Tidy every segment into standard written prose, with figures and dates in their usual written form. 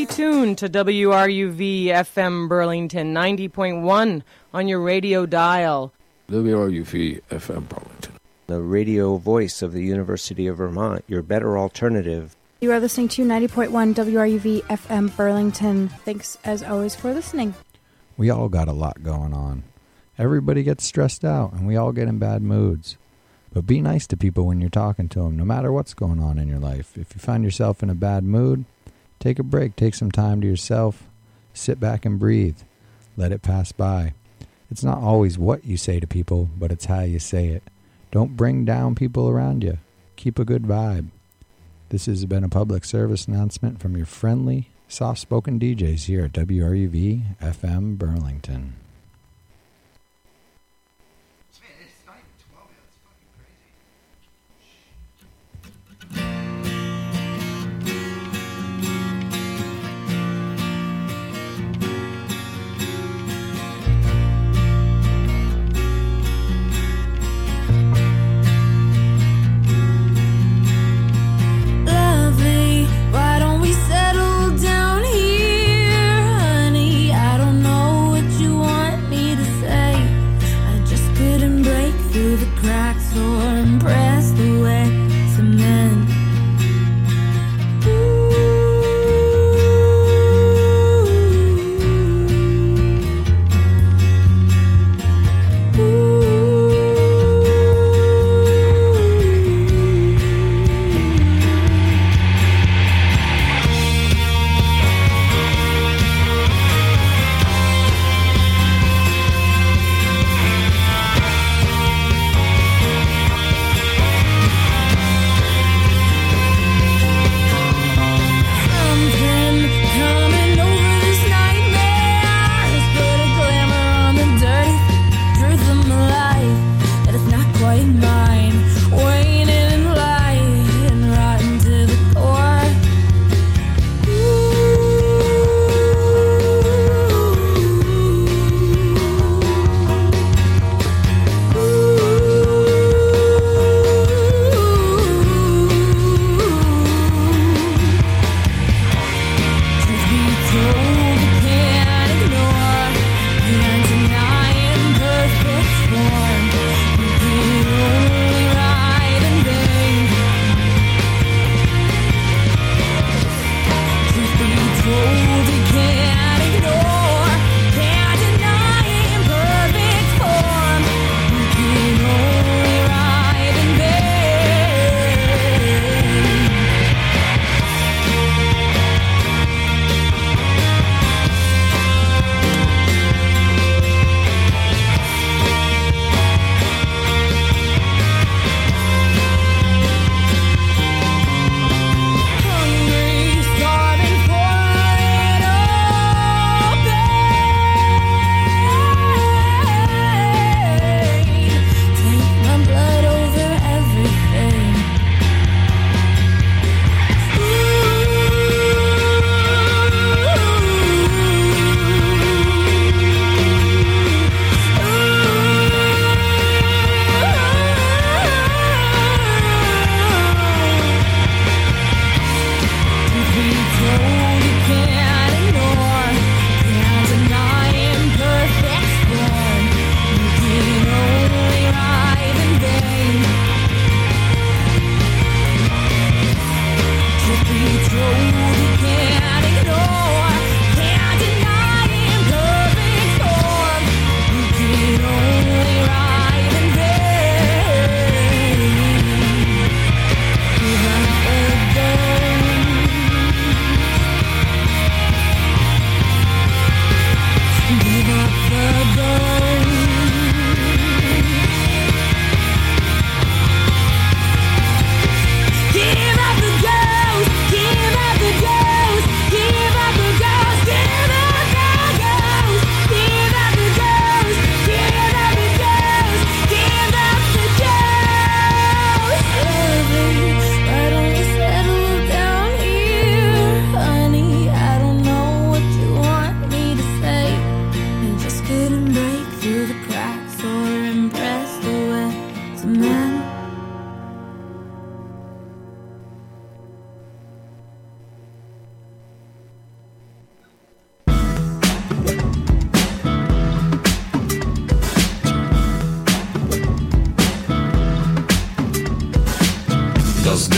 tuned to WRUV FM Burlington 90.1 on your radio dial. WRUV FM Burlington, the radio voice of the University of Vermont, your better alternative. You are listening to 90.1 WRUV FM Burlington. Thanks, as always, for listening. We all got a lot going on. Everybody gets stressed out, and we all get in bad moods. But be nice to people when you're talking to them, no matter what's going on in your life. If you find yourself in a bad mood, take a break, take some time to yourself, sit back and breathe. Let it pass by. It's not always what you say to people, but it's how you say it. Don't bring down people around you. Keep a good vibe. This has been a public service announcement from your friendly, soft-spoken DJs here at WRUV FM Burlington.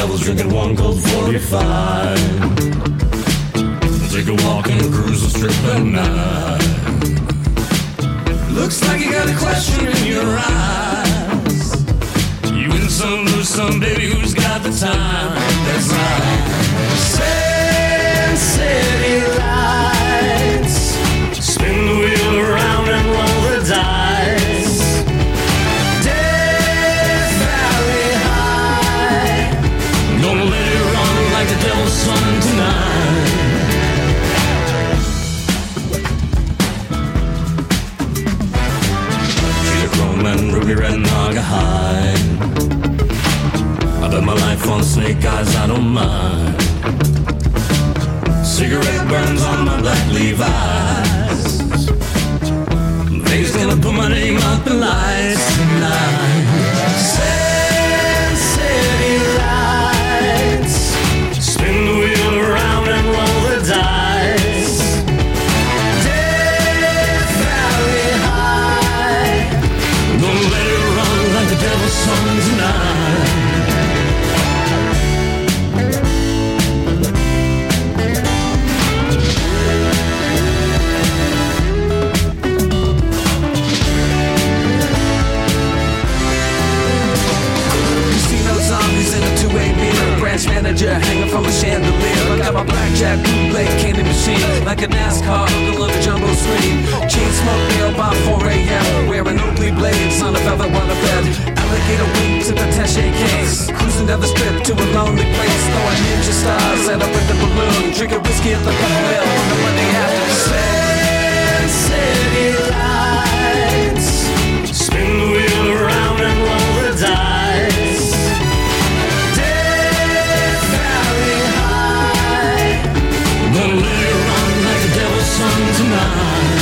devil's drinking one cold 45. Take a walk and cruise the strip at night. Looks like you got a question in your eyes. You win some, lose some, baby, who's got the time? That's right. Sand City lights. Spin the wheel around and roll the dice. Death Valley High. Gonna let it run like the devil's son tonight. And ruby red Naga hide. I bet my life on snake eyes, I don't mind. Cigarette burns on my black Levi's. They's gonna put my name up in lights tonight. Sand City lights. Spin the wheel around and roll the dice. Death Valley High. Gonna let it run like the devil's son tonight. Casino zombies in a two-way mirror. Branch manager hanging from a chandelier. I got my blackjack bootleg candy machine. Like a NASCAR, hook on the jumbo screen. Chain smoke meal by 4 a.m. Wearing Oakley blades on a velvet water bed. Alligator wings in the attaché case. Cruising down the strip to a lonely place. Throwing ninja stars at a with the balloon. Drinking whiskey at the Peppermill on the Monday after. Sand City lights. Spin the wheel around and roll the dice. Death Valley High. Gonna let it run like the devil's son tonight.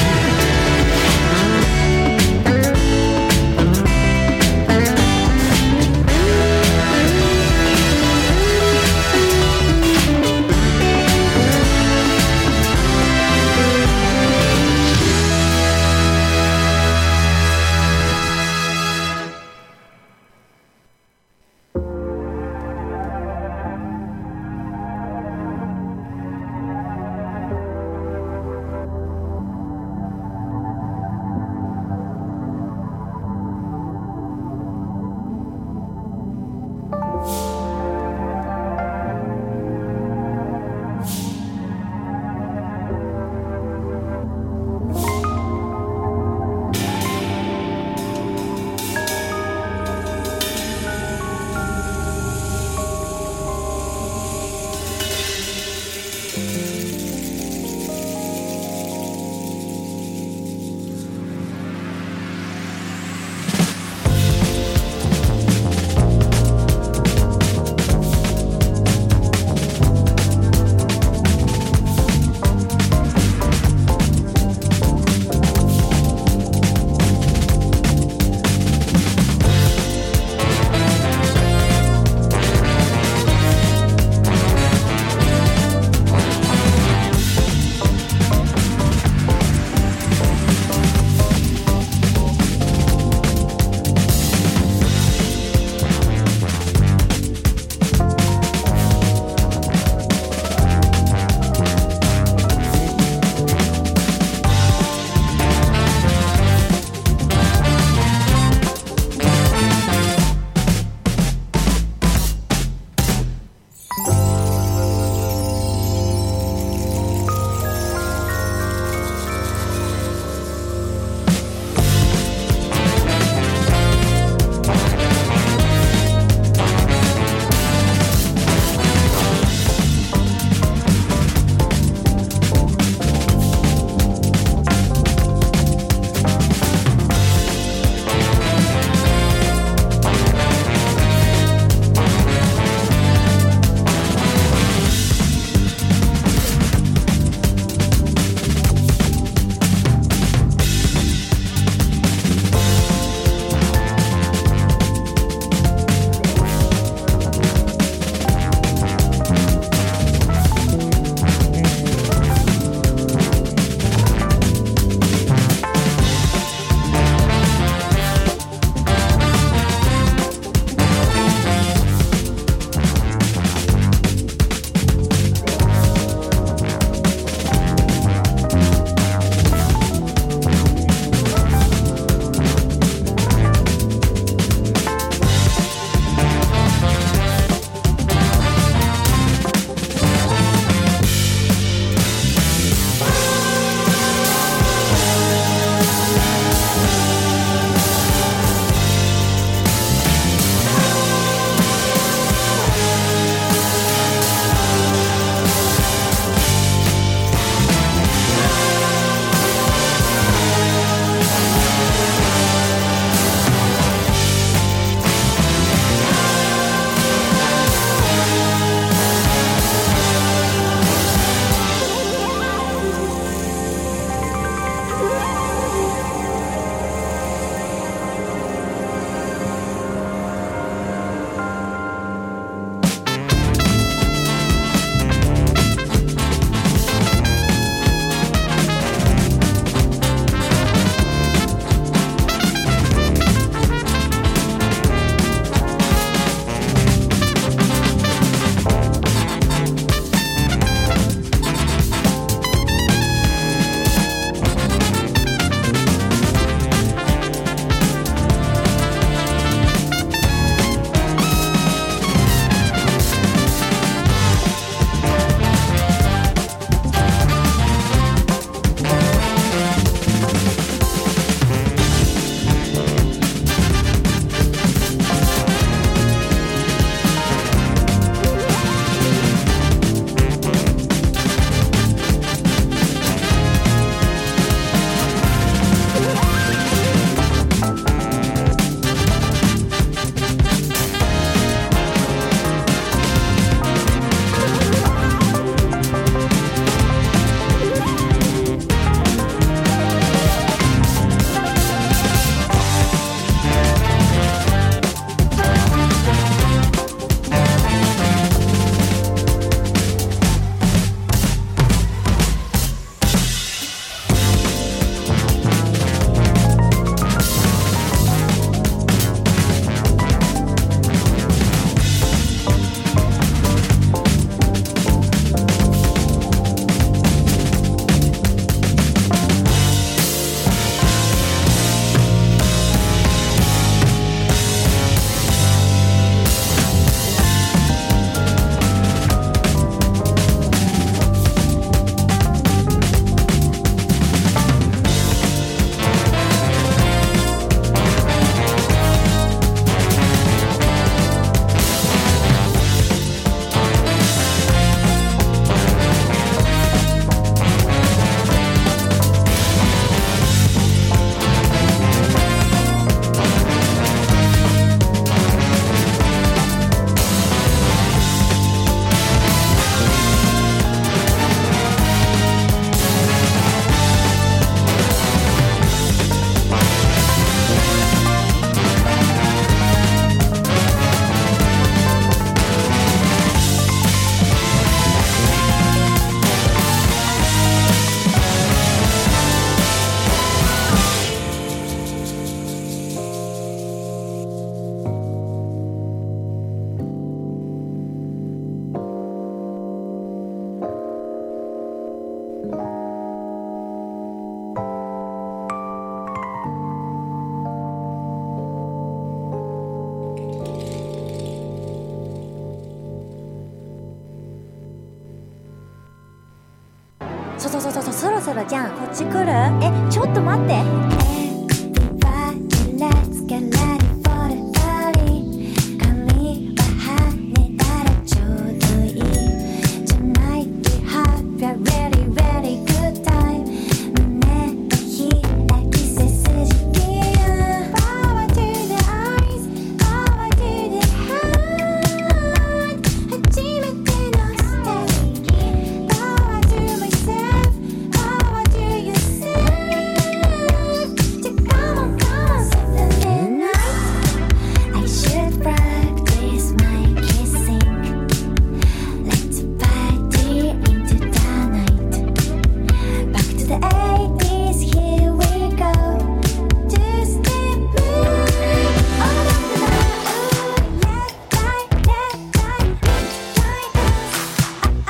そうそうそうそう、そろそろじゃん。こっち来る？え、ちょっと待って。Everybody, let's get ready for the party. 髪は跳ねたらちょうどいい。Tonight we have a really, really good time. 胸の開き背筋切る。Power to the eyes, power to the heart. 初めてのステージ。Power to myself, power to yourself. So come on, come on, Saturday night. I should practice my kissing. Let's party into the night. Back to the 80s, here we go. Two-step move. Oh, left, right, left, right. Join us.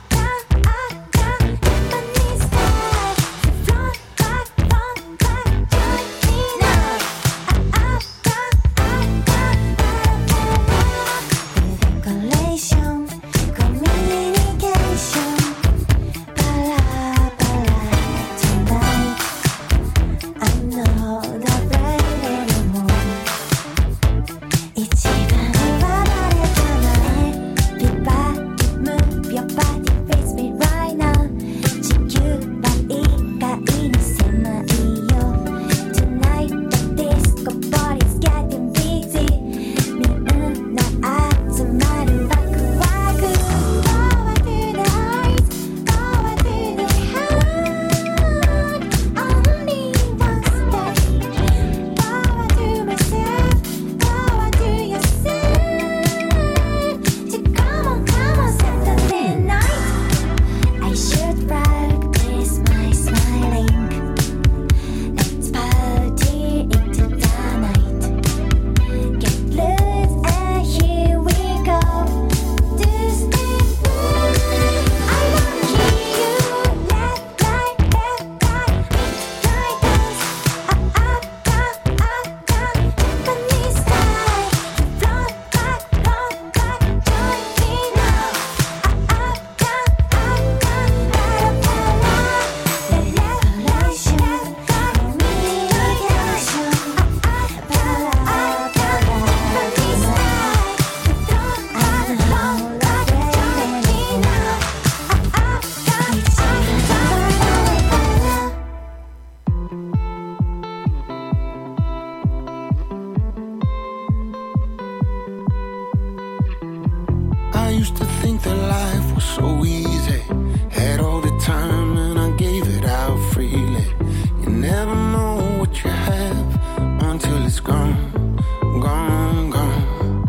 Japanese style. Front, back, join me now. Decoration, communication. Bala, tonight. I'm not afraid anymore. 一番離れたな。Everybody move your body, face me right now. 地球は意外に狭いよ。Tonight the disco party's getting busy. みんな集まるワクワク。Power to the eyes, power to the heart. Only one stage. Power to myself, power to yourself. So come on, come on, Saturday night. I should practice my smiling. Let's party into the night. Get loose and here we go. Two-step move. I wanna hear you. Left, right, left, right. Join us. Japanese style. Front, back, join me now. I used to think that life was so easy. Had all the time and I gave it out freely. You never know what you have until it's gone, gone, gone.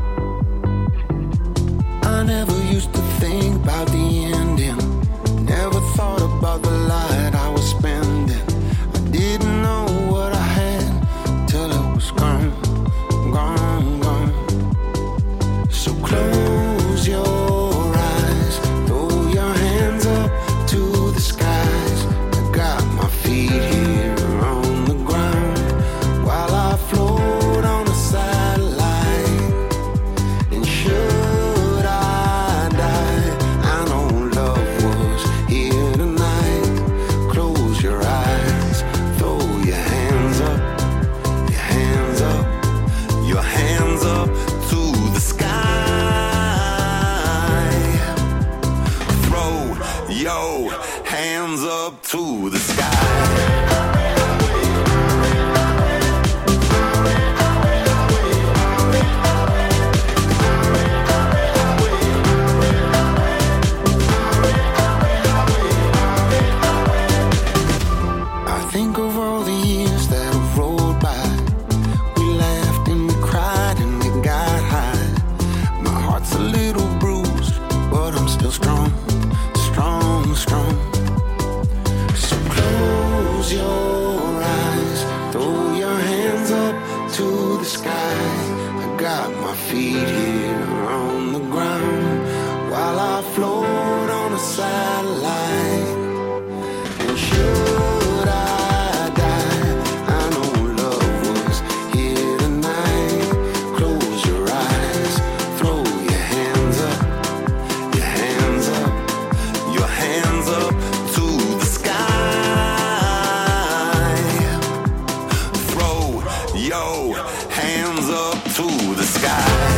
I never used to think about the ending. Never thought about the light I was spending. I didn't know what I had till it was gone, gone, gone. So close your eyes, throw your hands up to the skies. I got my feet here on the ground while I float on a satellite. And should I die, I know love was here tonight. Close your eyes, throw your hands up, your hands up, your hands up to the sky. Throw your hands up to the sky. I think of all the years that have rolled by. We laughed and we cried and we got high. My heart's a little bruised, but I'm still strong, strong, strong. So close your eyes, throw your hands up to the sky. I got my feet here on the ground while I float on a satellite. And should I die, I know love was here tonight. Close your eyes, throw your hands up, your hands up, your hands up to the sky. up to the sky.